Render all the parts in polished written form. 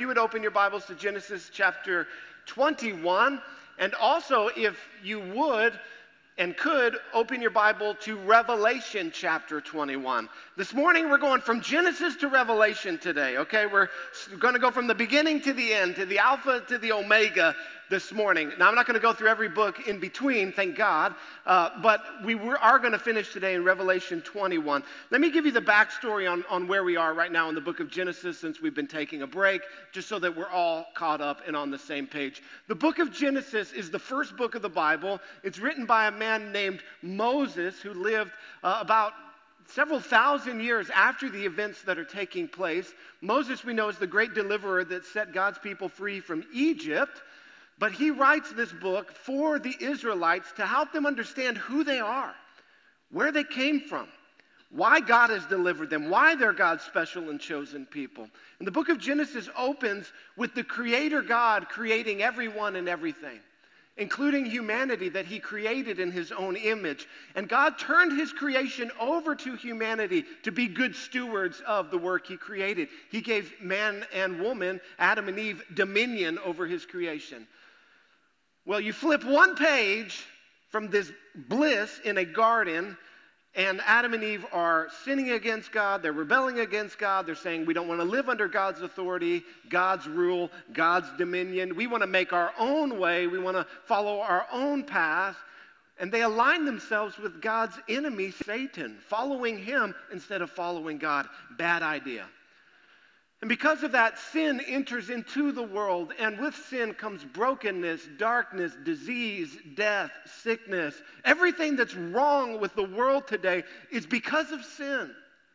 you would open your Bibles to Genesis chapter 21, and also if you would and could open your Bible to Revelation chapter 21. This morning we're going from Genesis to Revelation today, okay? We're going to go from the beginning to the end, to the Alpha to the Omega this morning. Now I'm not going to go through every book in between, thank God, but we are going to finish today in Revelation 21. Let me give you the backstory on where we are right now in the book of Genesis since we've been taking a break, just so that we're all caught up and on the same page. The book of Genesis is the first book of the Bible. It's written by a man named Moses who lived about several thousand years after the events that are taking place. Moses, we know, is the great deliverer that set God's people free from Egypt. But he writes this book for the Israelites to help them understand who they are, where they came from, why God has delivered them, why they're God's special and chosen people. And the book of Genesis opens with the Creator God creating everyone and everything, including humanity that he created in his own image. And God turned his creation over to humanity to be good stewards of the work he created. He gave man and woman, Adam and Eve, dominion over his creation. Well, you flip one page from this bliss in a garden, and Adam and Eve are sinning against God. They're rebelling against God. They're saying we don't want to live under God's authority, God's rule, God's dominion. We want to make our own way. We want to follow our own path. And they align themselves with God's enemy, Satan, following him instead of following God. Bad idea. And because of that, sin enters into the world, and with sin comes brokenness, darkness, disease, death, sickness. Everything that's wrong with the world today is because of sin.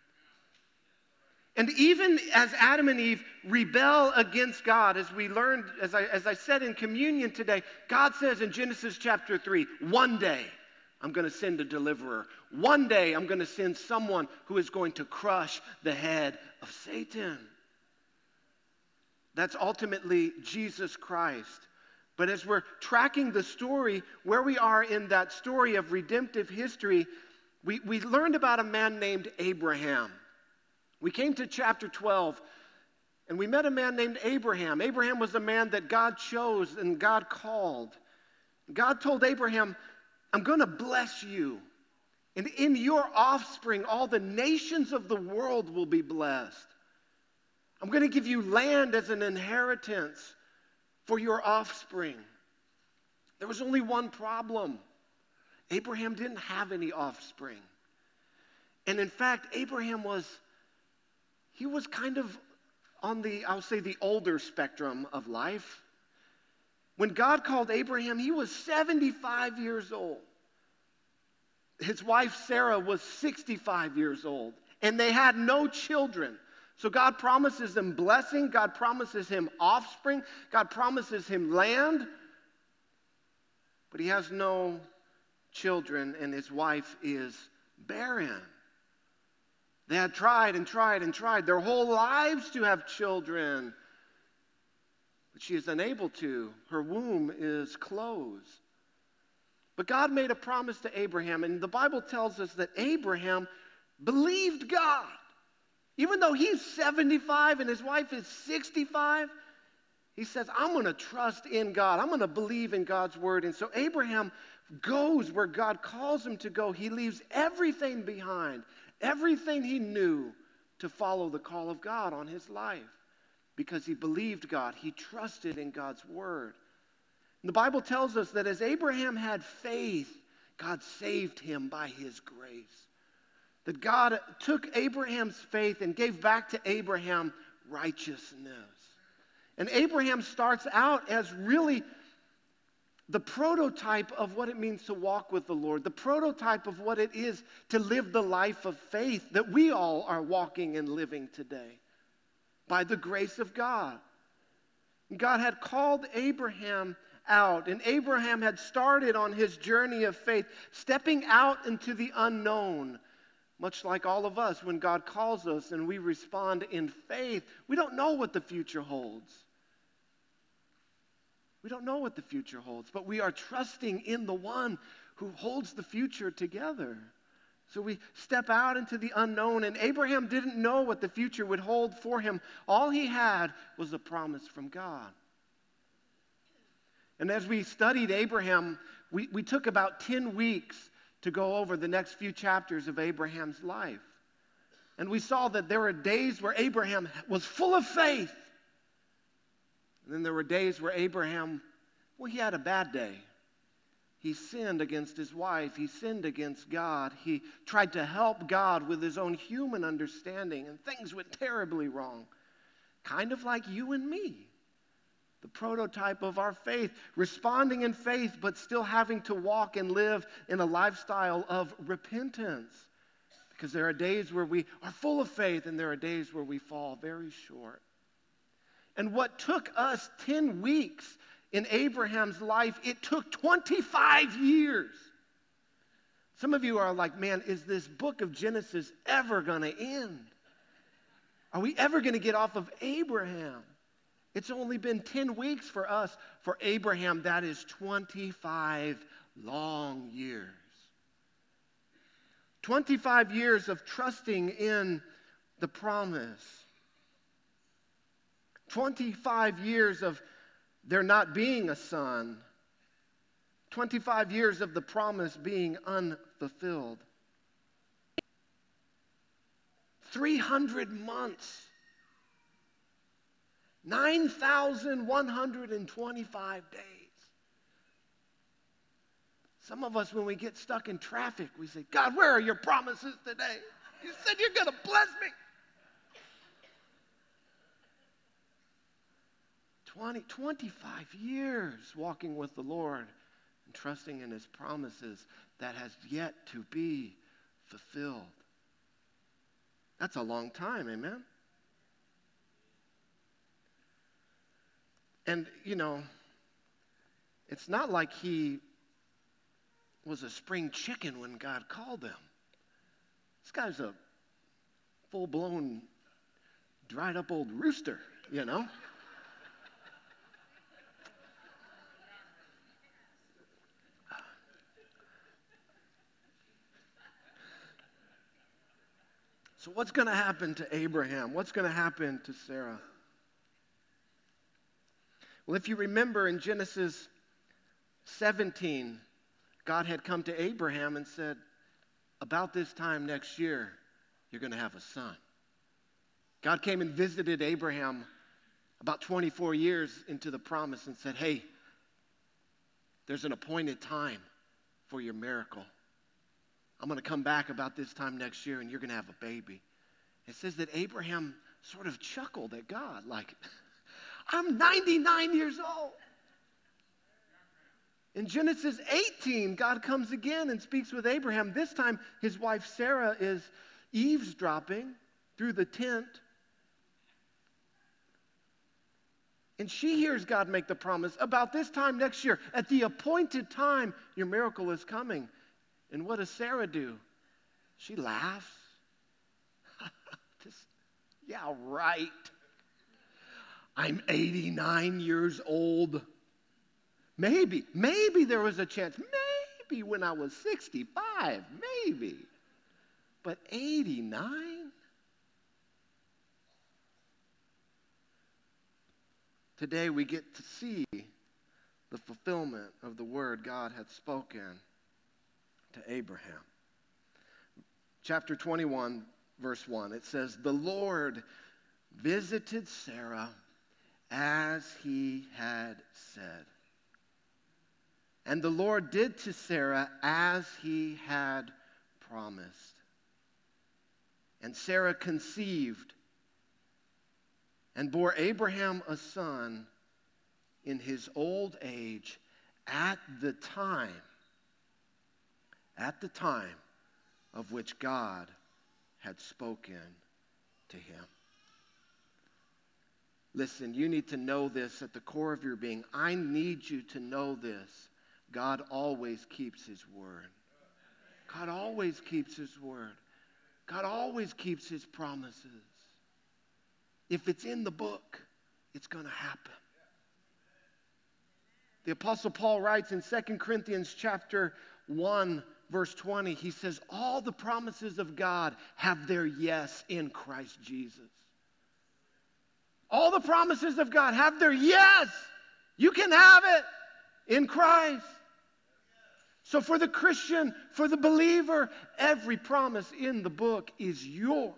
And even as Adam and Eve rebel against God, as we learned, as I said in communion today, God says in Genesis chapter 3, one day I'm going to send a deliverer. One day I'm going to send someone who is going to crush the head of Satan. That's ultimately Jesus Christ. But as we're tracking the story, where we are in that story of redemptive history, we learned about a man named Abraham. We came to chapter 12, and we met a man named Abraham. Abraham was a man that God chose and God called. God told Abraham, I'm going to bless you, and in your offspring, all the nations of the world will be blessed. I'm going to give you land as an inheritance for your offspring. There was only one problem. Abraham didn't have any offspring. And in fact, Abraham was kind of on the older spectrum of life. When God called Abraham, he was 75 years old. His wife Sarah was 65 years old, and they had no children. So God promises him blessing, God promises him offspring, God promises him land, but he has no children, and his wife is barren. They had tried and tried and tried their whole lives to have children, but she is unable to. Her womb is closed. But God made a promise to Abraham, and the Bible tells us that Abraham believed God. Even though he's 75 and his wife is 65, he says, I'm going to trust in God. I'm going to believe in God's word. And so Abraham goes where God calls him to go. He leaves everything behind, everything he knew, to follow the call of God on his life because he believed God. He trusted in God's word. And the Bible tells us that as Abraham had faith, God saved him by his grace. That God took Abraham's faith and gave back to Abraham righteousness. And Abraham starts out as really the prototype of what it means to walk with the Lord, the prototype of what it is to live the life of faith that we all are walking and living today by the grace of God. And God had called Abraham out, and Abraham had started on his journey of faith, stepping out into the unknown. Much like all of us, when God calls us and we respond in faith, we don't know what the future holds. We don't know what the future holds, but we are trusting in the one who holds the future together. So we step out into the unknown, and Abraham didn't know what the future would hold for him. All he had was a promise from God. And as we studied Abraham, we took about 10 weeks to go over the next few chapters of Abraham's life. And we saw that there were days where Abraham was full of faith. And then there were days where Abraham, he had a bad day. He sinned against his wife. He sinned against God. He tried to help God with his own human understanding, and things went terribly wrong. Kind of like you and me, the prototype of our faith, responding in faith, but still having to walk and live in a lifestyle of repentance. Because there are days where we are full of faith, and there are days where we fall very short. And what took us 10 weeks in Abraham's life, it took 25 years. Some of you are like, man, is this book of Genesis ever going to end? Are we ever going to get off of Abraham? It's only been 10 weeks for us. For Abraham, that is 25 long years. 25 years of trusting in the promise. 25 years of there not being a son. 25 years of the promise being unfulfilled. 300 months. 9,125 days. Some of us, when we get stuck in traffic, we say, God, where are your promises today? You said you're going to bless me. 25 years walking with the Lord and trusting in his promises that has yet to be fulfilled. That's a long time, amen? And, it's not like he was a spring chicken when God called him. This guy's a full-blown, dried-up old rooster, So what's going to happen to Abraham? What's going to happen to Sarah? Well, if you remember in Genesis 17, God had come to Abraham and said, about this time next year, you're going to have a son. God came and visited Abraham about 24 years into the promise and said, hey, there's an appointed time for your miracle. I'm going to come back about this time next year, and you're going to have a baby. It says that Abraham sort of chuckled at God, like, I'm 99 years old. In Genesis 18, God comes again and speaks with Abraham. This time, his wife Sarah is eavesdropping through the tent. And she hears God make the promise, about this time next year, at the appointed time, your miracle is coming. And what does Sarah do? She laughs. Yeah, right. I'm 89 years old. Maybe there was a chance. Maybe when I was 65, maybe. But 89? Today we get to see the fulfillment of the word God had spoken to Abraham. Chapter 21, verse 1, it says, the Lord visited Sarah as he had said. And the Lord did to Sarah as he had promised. And Sarah conceived and bore Abraham a son in his old age at the time of which God had spoken to him. Listen, you need to know this at the core of your being. I need you to know this. God always keeps his word. God always keeps his word. God always keeps his promises. If it's in the book, it's going to happen. The Apostle Paul writes in 2 Corinthians chapter 1, verse 20, he says, all the promises of God have their yes in Christ Jesus. All the promises of God have their yes. You can have it in Christ. So for the Christian, for the believer, every promise in the book is yours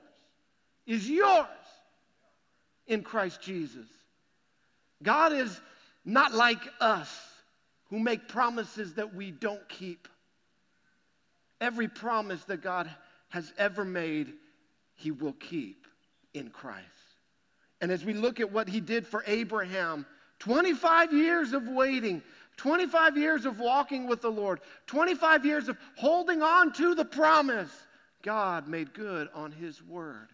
in Christ Jesus. God is not like us who make promises that we don't keep. Every promise that God has ever made, he will keep in Christ. And as we look at what he did for Abraham, 25 years of waiting, 25 years of walking with the Lord, 25 years of holding on to the promise, God made good on his word.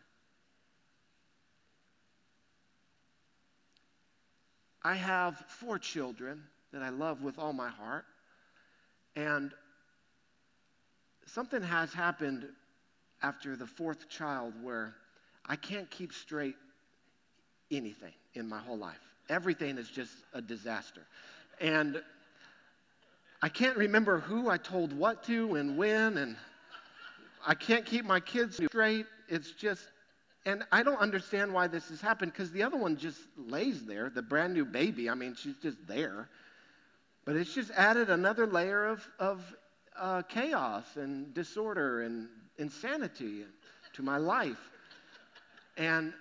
I have 4 children that I love with all my heart, and something has happened after the 4th child where I can't keep straight anything in my whole life. Everything is just a disaster. And I can't remember who I told what to and when, and I can't keep my kids straight. It's just, and I don't understand why this has happened, because the other one just lays there, the brand new baby. I mean, she's just there. But it's just added another layer of chaos and disorder and insanity to my life. And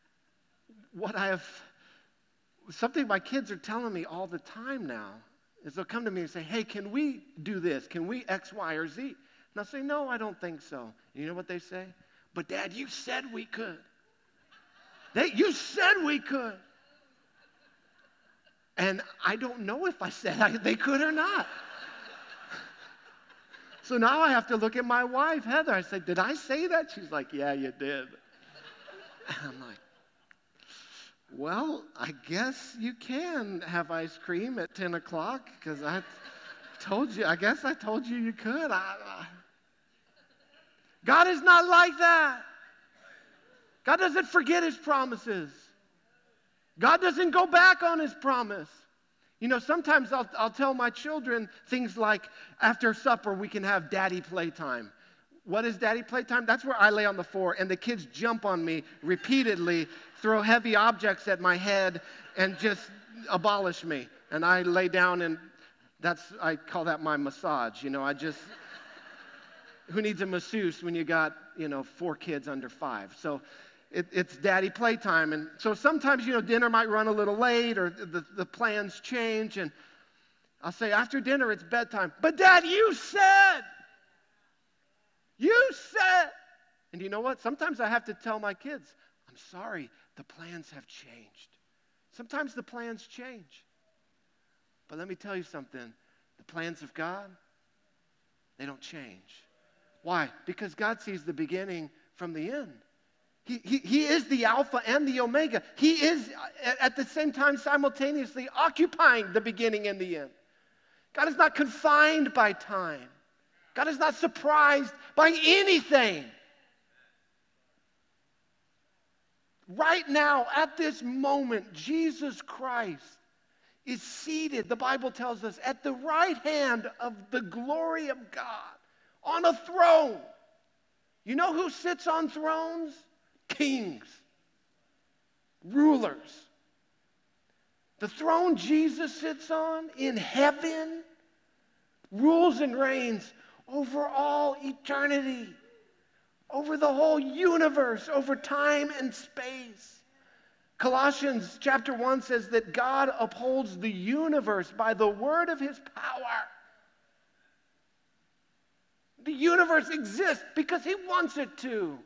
something my kids are telling me all the time now is they'll come to me and say, hey, can we do this? Can we X, Y, or Z? And I'll say, no, I don't think so. And you know what they say? But Dad, you said we could. You said we could. And I don't know if I said they could or not. So now I have to look at my wife, Heather. I said, did I say that? She's like, yeah, you did. And I'm like, well, I guess you can have ice cream at 10 o'clock because I told you you could. God is not like that. God doesn't forget his promises. God doesn't go back on his promise. You know, sometimes I'll tell my children things like, after supper, we can have daddy playtime. What is daddy playtime? That's where I lay on the floor and the kids jump on me repeatedly, throw heavy objects at my head, and just abolish me. And I lay down, and I call that my massage. You know, who needs a masseuse when you got, 4 kids under 5? So it's daddy playtime. And so sometimes, dinner might run a little late, or the plans change, and I'll say, after dinner, it's bedtime. But Dad, you said. And you know what? Sometimes I have to tell my kids, I'm sorry, the plans have changed. Sometimes the plans change. But let me tell you something. The plans of God, they don't change. Why? Because God sees the beginning from the end. He is the Alpha and the Omega. He is, at the same time, simultaneously occupying the beginning and the end. God is not confined by time. God is not surprised by anything. Right now, at this moment, Jesus Christ is seated, the Bible tells us, at the right hand of the glory of God on a throne. You know who sits on thrones? Kings, rulers. The throne Jesus sits on in heaven rules and reigns over all eternity, over the whole universe, over time and space. Colossians chapter 1 says that God upholds the universe by the word of his power. The universe exists because he wants it to.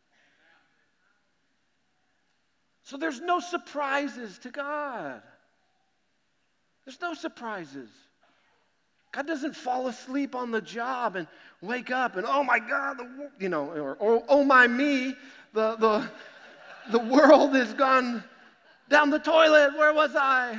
So there's no surprises to God. There's no surprises. God doesn't fall asleep on the job and wake up and, oh my God, or oh my me, the world has gone down the toilet. Where was I?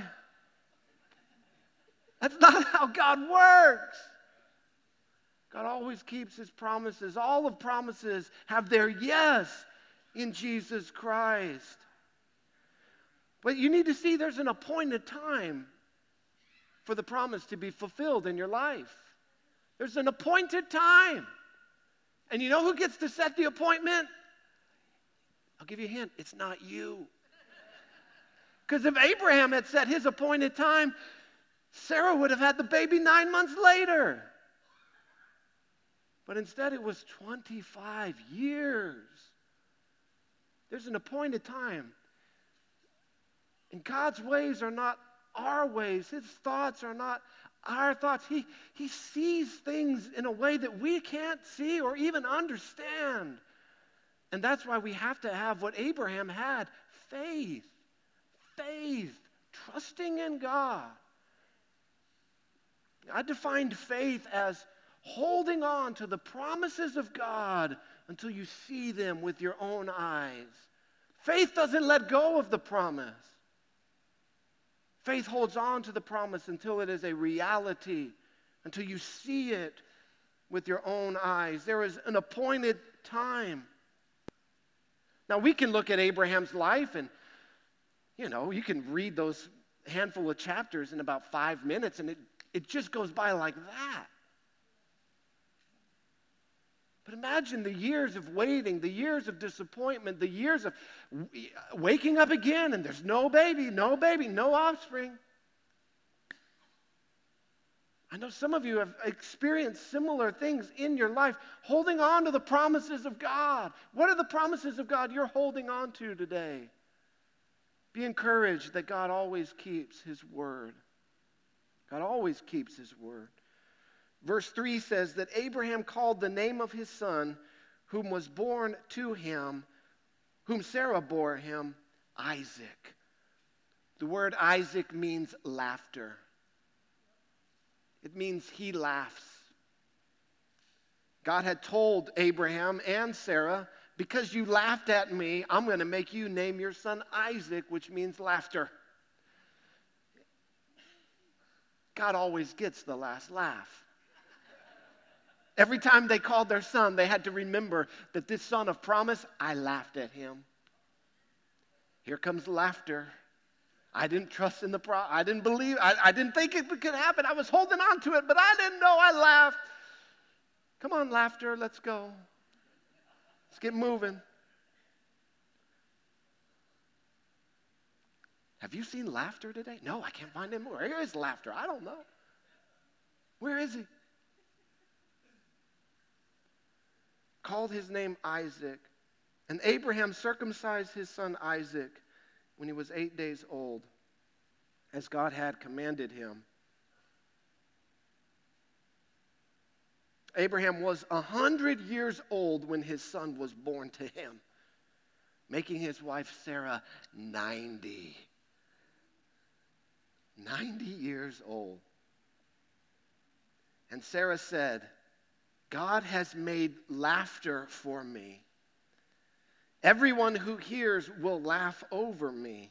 That's not how God works. God always keeps his promises. All of promises have their yes in Jesus Christ. But you need to see there's an appointed time for the promise to be fulfilled in your life. There's an appointed time. And you know who gets to set the appointment? I'll give you a hint. It's not you. Because if Abraham had set his appointed time, Sarah would have had the baby 9 months later. But instead it was 25 years. There's an appointed time. And God's ways are not our ways. His thoughts are not our thoughts. He sees things in a way that we can't see or even understand. And that's why we have to have what Abraham had, faith. Faith, trusting in God. I defined faith as holding on to the promises of God until you see them with your own eyes. Faith doesn't let go of the promise. Faith holds on to the promise until it is a reality, until you see it with your own eyes. There is an appointed time. Now, we can look at Abraham's life and, you can read those handful of chapters in about 5 minutes, and it just goes by like that. But imagine the years of waiting, the years of disappointment, the years of waking up again, and there's no baby, no offspring. I know some of you have experienced similar things in your life, holding on to the promises of God. What are the promises of God you're holding on to today? Be encouraged that God always keeps his word. God always keeps his word. Verse 3 says that Abraham called the name of his son, whom was born to him, whom Sarah bore him, Isaac. The word Isaac means laughter. It means he laughs. God had told Abraham and Sarah, because you laughed at me, I'm going to make you name your son Isaac, which means laughter. God always gets the last laugh. Every time they called their son, they had to remember that this son of promise, I laughed at him. Here comes laughter. I didn't trust in I didn't believe, I didn't think it could happen. I was holding on to it, but I didn't know. I laughed. Come on, laughter, let's go. Let's get moving. Have you seen laughter today? No, I can't find him. Where is laughter? I don't know. Where is he? Called his name Isaac. And Abraham circumcised his son Isaac when he was 8 days old, as God had commanded him. Abraham was 100 years old when his son was born to him, making his wife Sarah 90. 90 years old. And Sarah said, God has made laughter for me. Everyone who hears will laugh over me.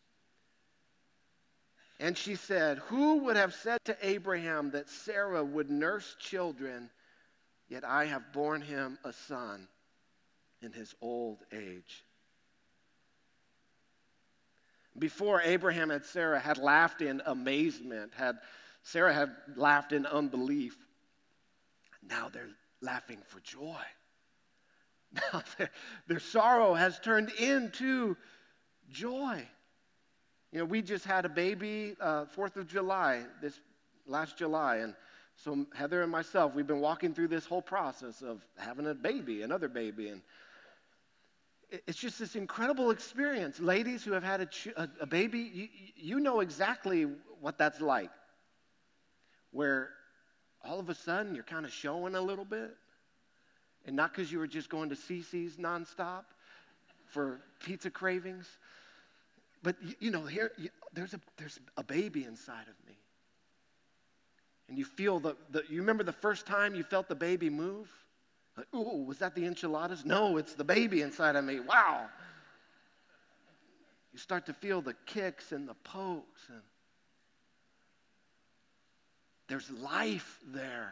And she said, who would have said to Abraham that Sarah would nurse children, yet I have borne him a son in his old age. Before Abraham and Sarah had laughed in amazement, Sarah had laughed in unbelief. Now they're laughing for joy. Now their sorrow has turned into joy. We just had a baby 4th of July, this last July, and so Heather and myself, we've been walking through this whole process of having a baby, another baby, and it's just this incredible experience. Ladies who have had a baby, you know exactly what that's like, where all of a sudden you're kind of showing a little bit, and not because you were just going to CC's nonstop for pizza cravings, but here there's a baby inside of me. And you feel you remember the first time you felt the baby move? Like, ooh, was that the enchiladas? No, it's the baby inside of me. Wow. You start to feel the kicks and the pokes, and there's life there.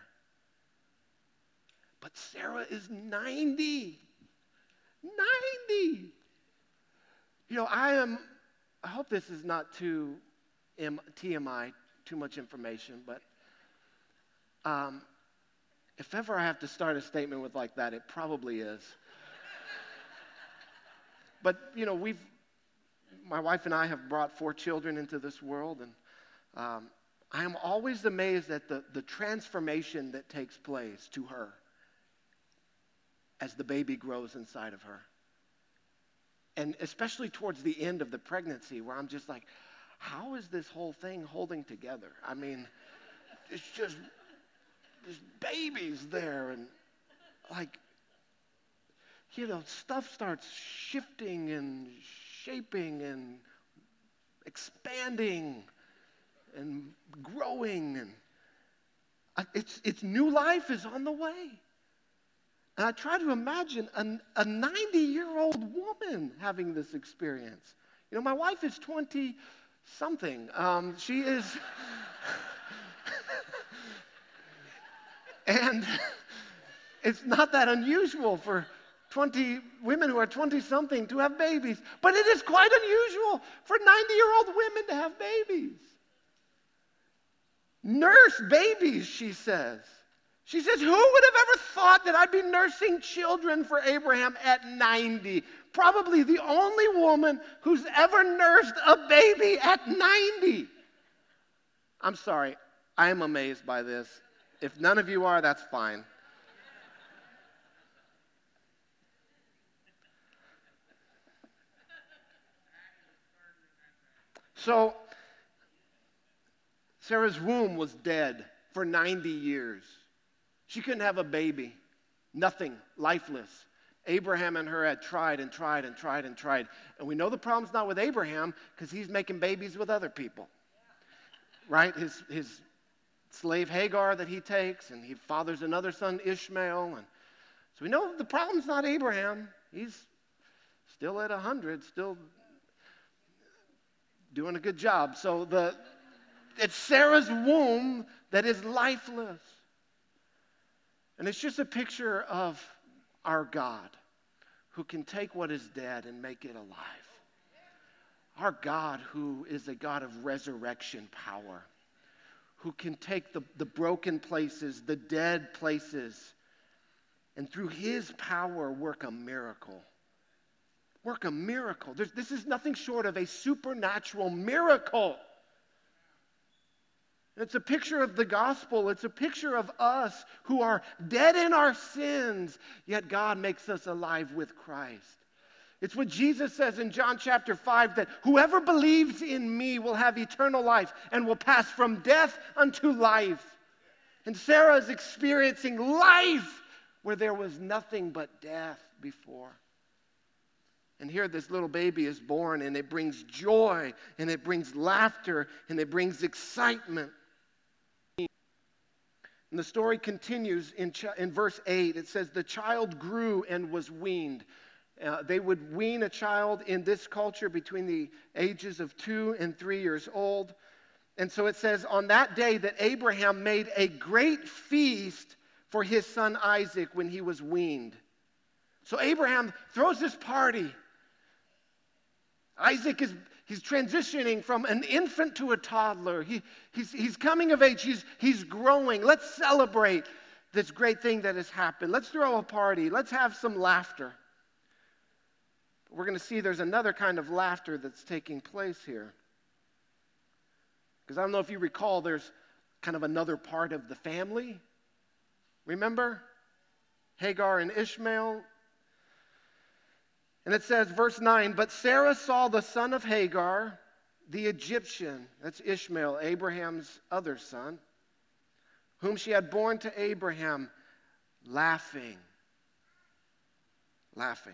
But Sarah is 90. 90. I hope this is not too TMI, too much information, but If ever I have to start a statement with like that, it probably is. But, my wife and I have brought 4 children into this world, and I am always amazed at the transformation that takes place to her as the baby grows inside of her. And especially towards the end of the pregnancy, where I'm just like, how is this whole thing holding together? I mean, it's just there's babies there, and stuff starts shifting and shaping and expanding and growing, and it's new life is on the way. And I try to imagine a 90-year-old woman having this experience. My wife is 20-something. She is, and it's not that unusual for 20 women who are 20-something to have babies. But it is quite unusual for 90-year-old women to have babies. Nurse babies, she says. She says, who would have ever thought that I'd be nursing children for Abraham at 90? Probably the only woman who's ever nursed a baby at 90. I'm sorry, I am amazed by this. If none of you are, that's fine. So, Sarah's womb was dead for 90 years. She couldn't have a baby. Nothing, lifeless. Abraham and her had tried and tried and tried and tried. And we know the problem's not with Abraham because he's making babies with other people. Right? His slave Hagar that he takes, and he fathers another son, Ishmael. And so we know the problem's not Abraham. He's still at 100, still doing a good job. So it's Sarah's womb that is lifeless. And it's just a picture of our God who can take what is dead and make it alive. Our God who is a God of resurrection power, who can take the broken places, the dead places, and through his power work a miracle. Work a miracle. This is nothing short of a supernatural miracle. It's a picture of the gospel. It's a picture of us who are dead in our sins, yet God makes us alive with Christ. It's what Jesus says in John chapter 5, that whoever believes in me will have eternal life and will pass from death unto life. And Sarah is experiencing life where there was nothing but death before. And here this little baby is born, and it brings joy, and it brings laughter, and it brings excitement. And the story continues in verse 8. It says, the child grew and was weaned. They would wean a child in this culture between the ages of 2 and 3 years old. And so it says, on that day that Abraham made a great feast for his son Isaac when he was weaned. So Abraham throws this party. Isaac he's transitioning from an infant to a toddler. He's coming of age. He's growing. Let's celebrate this great thing that has happened. Let's throw a party. Let's have some laughter. We're going to see there's another kind of laughter that's taking place here. Because I don't know if you recall, there's kind of another part of the family. Remember? Hagar and Ishmael. And it says, verse 9, but Sarah saw the son of Hagar, the Egyptian, that's Ishmael, Abraham's other son, whom she had borne to Abraham, laughing. Laughing.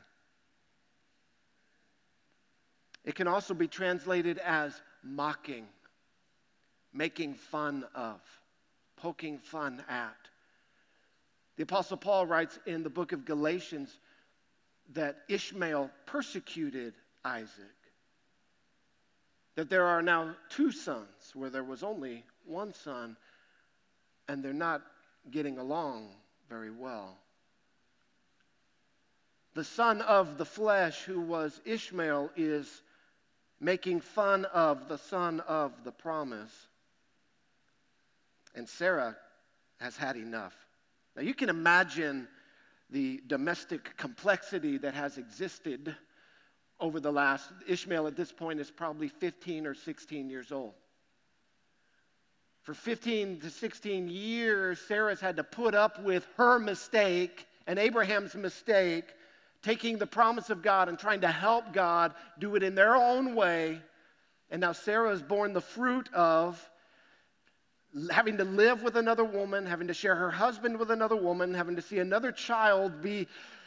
It can also be translated as mocking, making fun of, poking fun at. The Apostle Paul writes in the book of Galatians that Ishmael persecuted Isaac. That there are now 2 sons where there was only 1 son, and they're not getting along very well. The son of the flesh, who was Ishmael, is making fun of the son of the promise. And Sarah has had enough. Now you can imagine the domestic complexity that has existed over the last, Ishmael at this point is probably 15 or 16 years old. For 15 to 16 years, Sarah's had to put up with her mistake and Abraham's mistake, taking the promise of God and trying to help God do it in their own way. And now Sarah has borne the fruit of having to live with another woman, having to share her husband with another woman, having to see another child be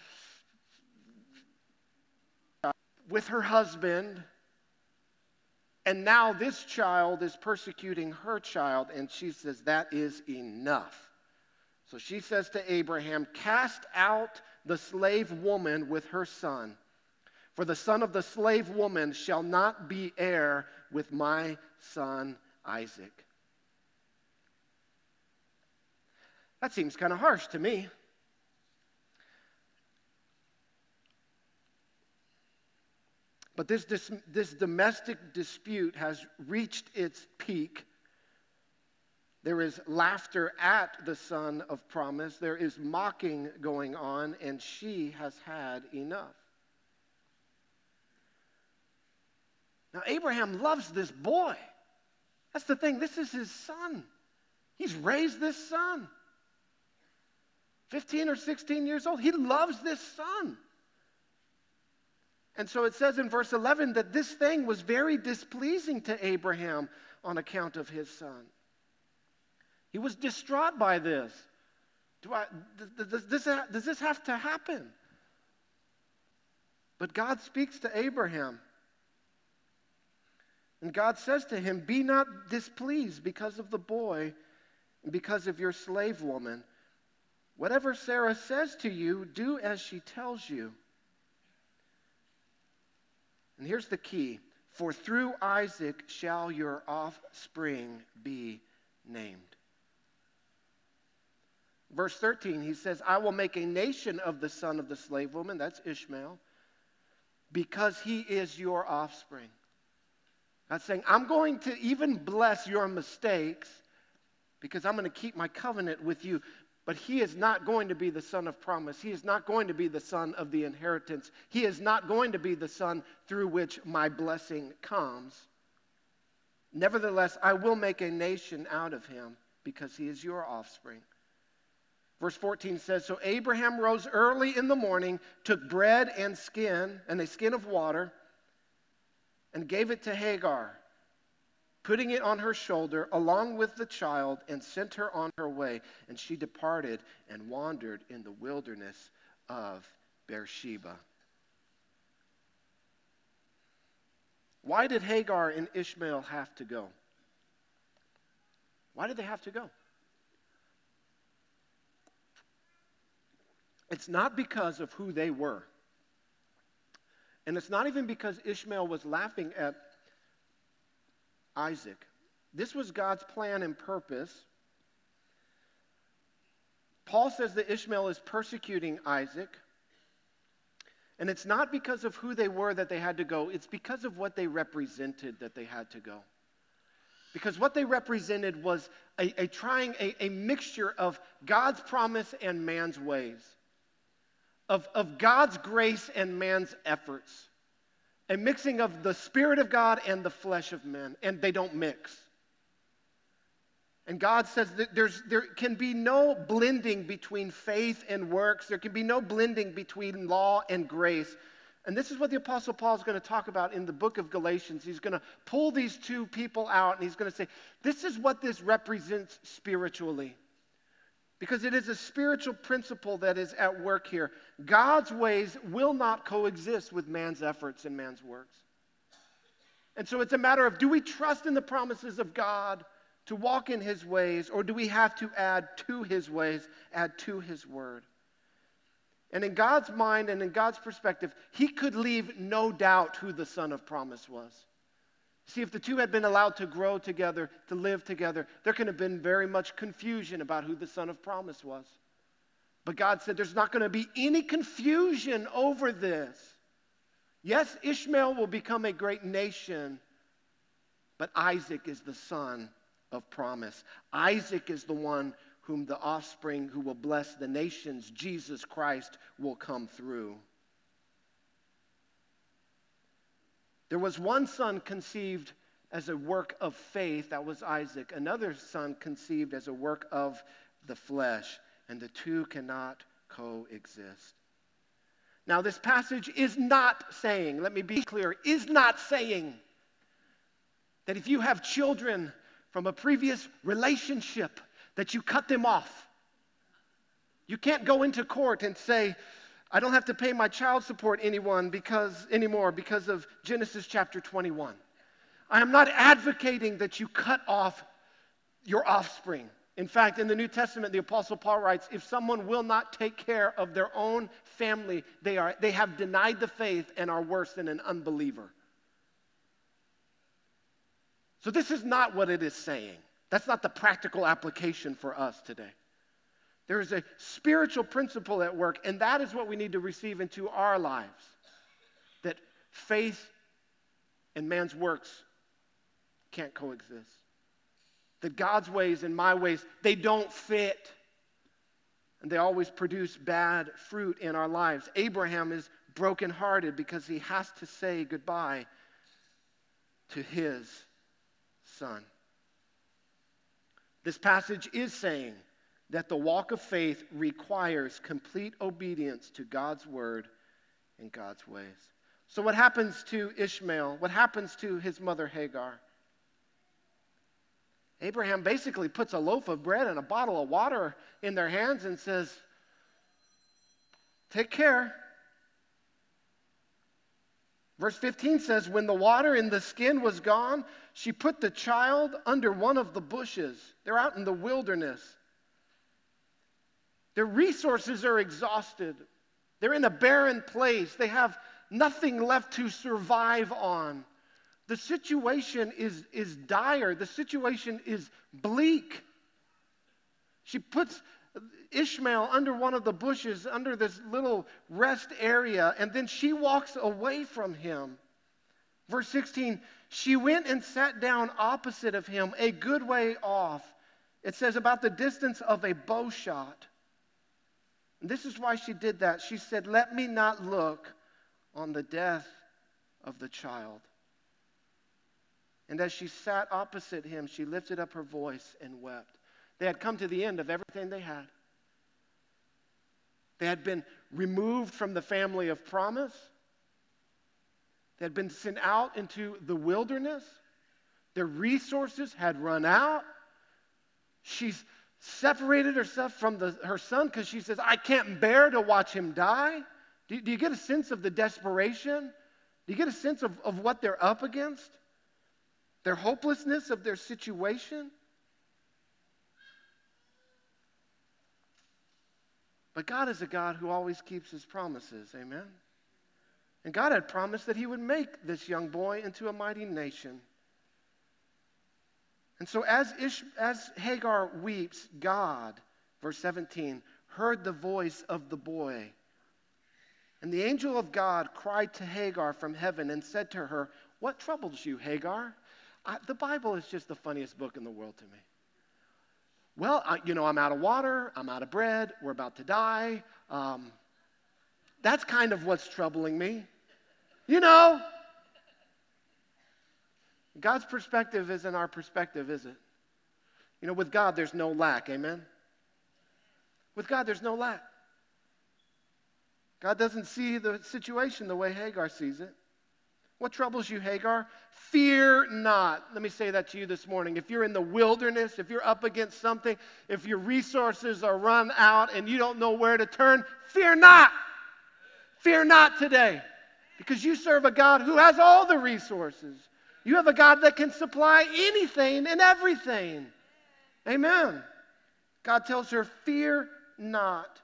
with her husband. And now this child is persecuting her child, and she says, that is enough. So she says to Abraham, cast out the slave woman with her son, for the son of the slave woman shall not be heir with my son Isaac. That seems kind of harsh to me. But this domestic dispute has reached its peak. There is laughter at the son of promise. There is mocking going on, and she has had enough. Now, Abraham loves this boy. That's the thing. This is his son. He's raised this son. 15 or 16 years old. He loves this son. And so it says in verse 11 that this thing was very displeasing to Abraham on account of his son. He was distraught by this. Does this have to happen? But God speaks to Abraham. And God says to him, be not displeased because of the boy and because of your slave woman. Whatever Sarah says to you, do as she tells you. And here's the key. For through Isaac shall your offspring be named. Verse 13, he says, I will make a nation of the son of the slave woman, that's Ishmael, because he is your offspring. God's saying, I'm going to even bless your mistakes because I'm going to keep my covenant with you. But he is not going to be the son of promise. He is not going to be the son of the inheritance. He is not going to be the son through which my blessing comes. Nevertheless, I will make a nation out of him because he is your offspring. Verse 14 says, so Abraham rose early in the morning, took bread and a skin of water, and gave it to Hagar, putting it on her shoulder along with the child, and sent her on her way. And she departed and wandered in the wilderness of Beersheba. Why did Hagar and Ishmael have to go? Why did they have to go? It's not because of who they were. And it's not even because Ishmael was laughing at Isaac. This was God's plan and purpose. Paul says that Ishmael is persecuting Isaac. And it's not because of who they were that they had to go. It's because of what they represented that they had to go. Because what they represented was a mixture of God's promise and man's ways. Of God's grace and man's efforts. A mixing of the Spirit of God and the flesh of men. And they don't mix. And God says that there can be no blending between faith and works. There can be no blending between law and grace. And this is what the Apostle Paul is going to talk about in the book of Galatians. He's going to pull these two people out and he's going to say, this is what this represents spiritually. Because it is a spiritual principle that is at work here. God's ways will not coexist with man's efforts and man's works. And so it's a matter of, do we trust in the promises of God to walk in his ways, or do we have to add to his ways, add to his word? And in God's mind and in God's perspective, he could leave no doubt who the son of promise was. See, if the two had been allowed to grow together, to live together, there could have been very much confusion about who the son of promise was. But God said there's not going to be any confusion over this. Yes, Ishmael will become a great nation, but Isaac is the son of promise. Isaac is the one whom the offspring who will bless the nations, Jesus Christ, will come through. There was one son conceived as a work of faith, that was Isaac. Another son conceived as a work of the flesh, and the two cannot coexist. Now, this passage is not saying, let me be clear, is not saying that if you have children from a previous relationship, that you cut them off. You can't go into court and say, I don't have to pay my child support anymore because of Genesis chapter 21. I am not advocating that you cut off your offspring. In fact, in the New Testament, the Apostle Paul writes, if someone will not take care of their own family, they have denied the faith and are worse than an unbeliever. So this is not what it is saying. That's not the practical application for us today. There is a spiritual principle at work, and that is what we need to receive into our lives. That faith and man's works can't coexist. That God's ways and my ways, they don't fit. And they always produce bad fruit in our lives. Abraham is brokenhearted because he has to say goodbye to his son. This passage is saying that the walk of faith requires complete obedience to God's word and God's ways. So what happens to Ishmael? What happens to his mother Hagar? Abraham basically puts a loaf of bread and a bottle of water in their hands and says, take care. Verse 15 says, when the water in the skin was gone, she put the child under one of the bushes. They're out in the wilderness. Their resources are exhausted. They're in a barren place. They have nothing left to survive on. The situation is dire. The situation is bleak. She puts Ishmael under one of the bushes, under this little rest area, and then she walks away from him. Verse 16, she went and sat down opposite of him, a good way off. It says about the distance of a bow shot. And this is why she did that. She said, let me not look on the death of the child. And as she sat opposite him, she lifted up her voice and wept. They had come to the end of everything they had. They had been removed from the family of promise. They had been sent out into the wilderness. Their resources had run out. She's separated herself from her son because she says, I can't bear to watch him die. Do you get a sense of the desperation? Do you get a sense of what they're up against? Their hopelessness of their situation? But God is a God who always keeps his promises, amen? And God had promised that he would make this young boy into a mighty nation. And so as Hagar weeps, God, verse 17, heard the voice of the boy. And the angel of God cried to Hagar from heaven and said to her, what troubles you, Hagar? The Bible is just the funniest book in the world to me. Well, I'm out of water, I'm out of bread, we're about to die. That's kind of what's troubling me. God's perspective isn't our perspective, is it? With God, there's no lack, amen? With God, there's no lack. God doesn't see the situation the way Hagar sees it. What troubles you, Hagar? Fear not. Let me say that to you this morning. If you're in the wilderness, if you're up against something, if your resources are run out and you don't know where to turn, fear not. Fear not today. Because you serve a God who has all the resources. You have a God that can supply anything and everything. Amen. God tells her, fear not.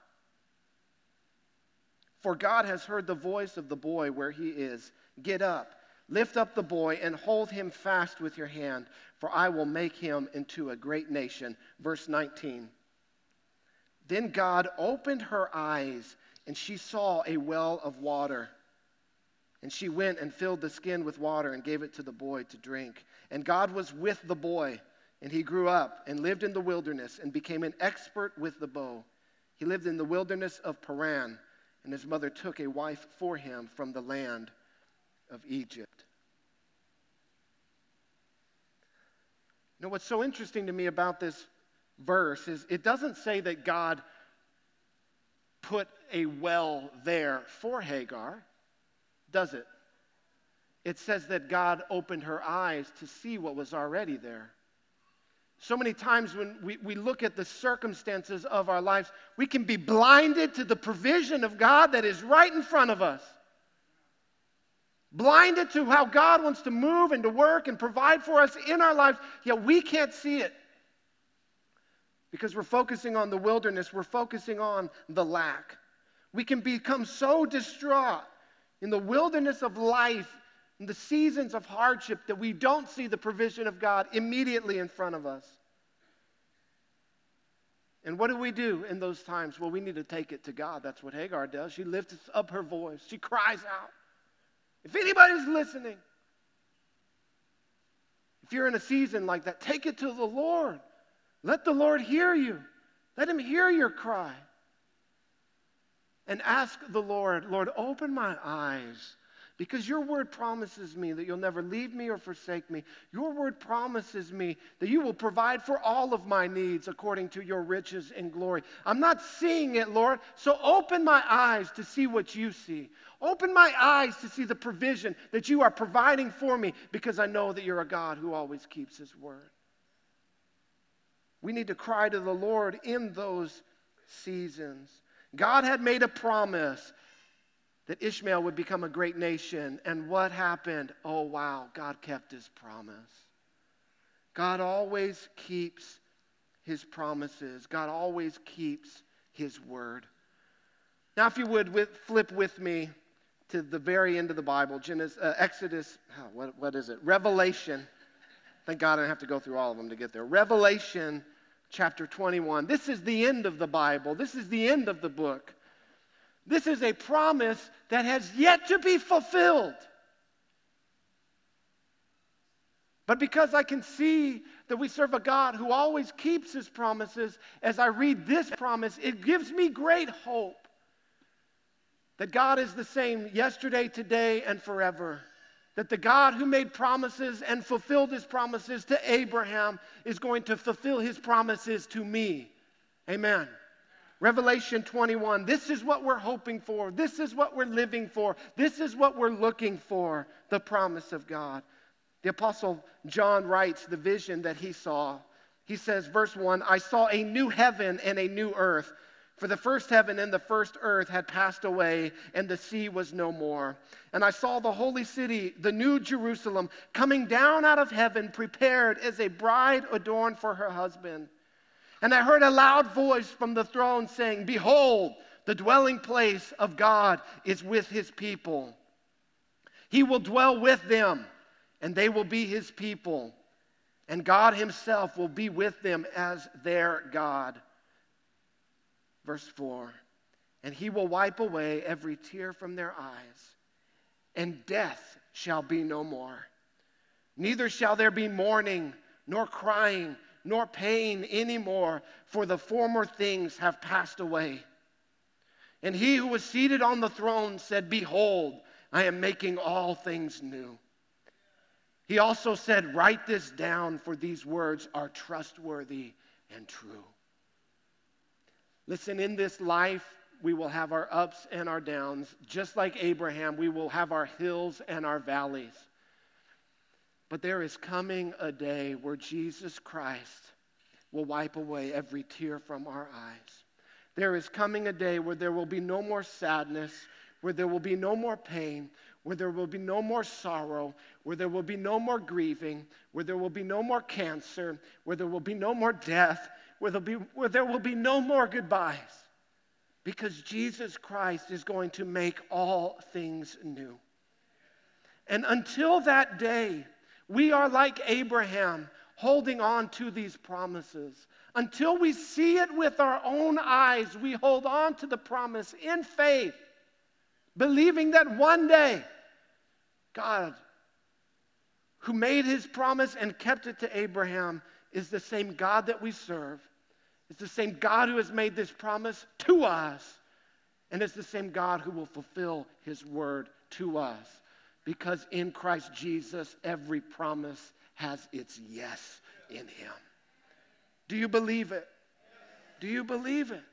For God has heard the voice of the boy where he is. Get up, lift up the boy, and hold him fast with your hand, for I will make him into a great nation. Verse 19. Then God opened her eyes, and she saw a well of water. And she went and filled the skin with water and gave it to the boy to drink. And God was with the boy. And he grew up and lived in the wilderness and became an expert with the bow. He lived in the wilderness of Paran, and his mother took a wife for him from the land of Egypt. You know, what's so interesting to me about this verse is it doesn't say that God put a well there for Hagar, does it? It says that God opened her eyes to see what was already there. So many times when we look at the circumstances of our lives, we can be blinded to the provision of God that is right in front of us. Blinded to how God wants to move and to work and provide for us in our lives, yet we can't see it. Because we're focusing on the wilderness, we're focusing on the lack. We can become so distraught in the wilderness of life, in the seasons of hardship, that we don't see the provision of God immediately in front of us. And what do we do in those times? Well, we need to take it to God. That's what Hagar does. She lifts up her voice. She cries out. If anybody's listening, if you're in a season like that, take it to the Lord. Let the Lord hear you. Let him hear your cry. And ask the Lord, Lord, open my eyes. Because your word promises me that you'll never leave me or forsake me. Your word promises me that you will provide for all of my needs according to your riches and glory. I'm not seeing it, Lord, so open my eyes to see what you see. Open my eyes to see the provision that you are providing for me, because I know that you're a God who always keeps his word. We need to cry to the Lord in those seasons. God had made a promise that Ishmael would become a great nation. And what happened? Oh, wow, God kept his promise. God always keeps his promises. God always keeps his word. Now, if you would, flip with me to the very end of the Bible, Exodus, what is it? Revelation. Thank God I didn't have to go through all of them to get there. Revelation chapter 21. This is the end of the Bible. This is the end of the book. This is a promise that has yet to be fulfilled. But because I can see that we serve a God who always keeps his promises, as I read this promise, it gives me great hope that God is the same yesterday, today, and forever. That the God who made promises and fulfilled his promises to Abraham is going to fulfill his promises to me. Amen. Revelation 21, this is what we're hoping for. This is what we're living for. This is what we're looking for, the promise of God. The Apostle John writes the vision that he saw. He says, verse 1, I saw a new heaven and a new earth. For the first heaven and the first earth had passed away, and the sea was no more. And I saw the holy city, the new Jerusalem, coming down out of heaven, prepared as a bride adorned for her husband. And I heard a loud voice from the throne saying, behold, the dwelling place of God is with his people. He will dwell with them, and they will be his people. And God himself will be with them as their God. Verse 4, and he will wipe away every tear from their eyes, and death shall be no more. Neither shall there be mourning, nor crying, nor pain anymore, for the former things have passed away. And he who was seated on the throne said, behold, I am making all things new. He also said, write this down, for these words are trustworthy and true. Listen, in this life, we will have our ups and our downs. Just like Abraham, we will have our hills and our valleys. But there is coming a day where Jesus Christ will wipe away every tear from our eyes. There is coming a day where there will be no more sadness, where there will be no more pain, where there will be no more sorrow, where there will be no more grieving, where there will be no more cancer, where there will be no more death, where there will be no more goodbyes. Because Jesus Christ is going to make all things new. And until that day, we are like Abraham, holding on to these promises. Until we see it with our own eyes, we hold on to the promise in faith, believing that one day, God, who made his promise and kept it to Abraham, is the same God that we serve. It's the same God who has made this promise to us. And it's the same God who will fulfill his word to us. Because in Christ Jesus, every promise has its yes in him. Do you believe it? Do you believe it?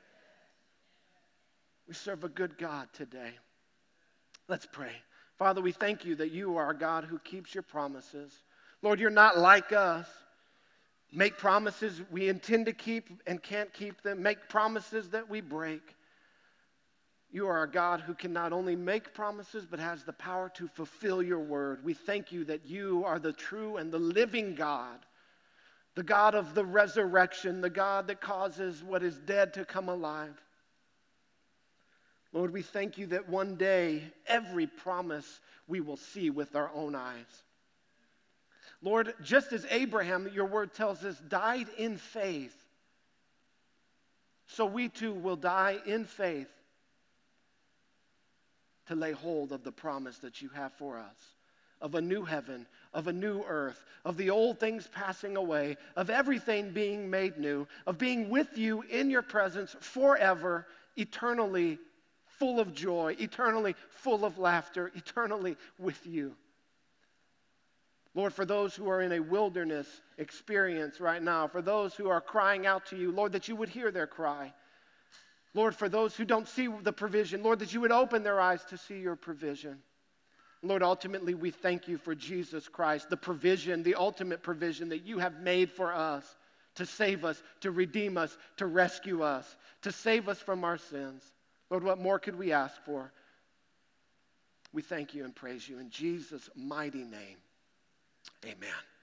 We serve a good God today. Let's pray. Father, we thank you that you are a God who keeps your promises. Lord, you're not like us. Make promises we intend to keep and can't keep them. Make promises that we break. You are a God who can not only make promises, but has the power to fulfill your word. We thank you that you are the true and the living God, the God of the resurrection, the God that causes what is dead to come alive. Lord, we thank you that one day, every promise we will see with our own eyes. Lord, just as Abraham, your word tells us, died in faith, so we too will die in faith to lay hold of the promise that you have for us, of a new heaven, of a new earth, of the old things passing away, of everything being made new, of being with you in your presence forever, eternally full of joy, eternally full of laughter, eternally with you. Lord, for those who are in a wilderness experience right now, for those who are crying out to you, Lord, that you would hear their cry. Lord, for those who don't see the provision, Lord, that you would open their eyes to see your provision. Lord, ultimately, we thank you for Jesus Christ, the provision, the ultimate provision that you have made for us to save us, to redeem us, to rescue us, to save us from our sins. Lord, what more could we ask for? We thank you and praise you in Jesus' mighty name. Amen.